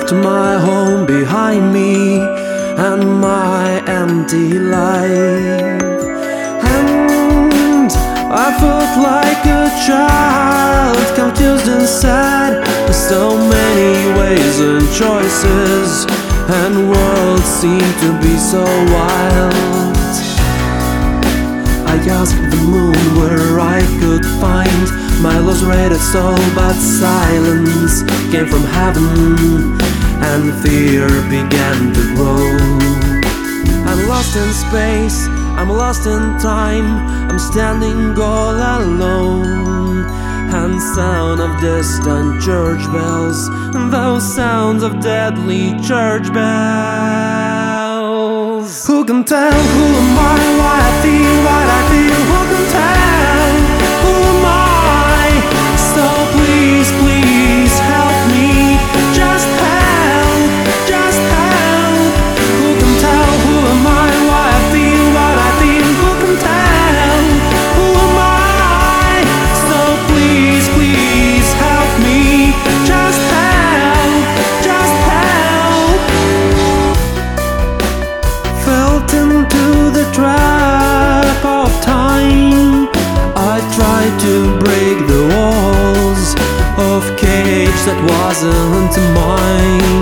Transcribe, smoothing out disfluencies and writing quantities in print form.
left my home behind me and my empty life, and I felt like a child, confused and sad, with so many ways and choices, and world seemed to be so wild. I asked the moon where I could find my lost rated soul, but silence came from heaven and fear began to grow. I'm lost in space, I'm lost in time, I'm standing all alone, and sound of distant church bells, those sounds of deadly church bells. Who can tell who am I, why I feel what I feel? Who can tell who am I? So please, please help me, just help, just help. Who can tell who am I, why I feel what I feel? Who can tell who am I? So please, please help me, just help, just help. Felt into the trap of time, I tried to break the walls of cage that wasn't mine.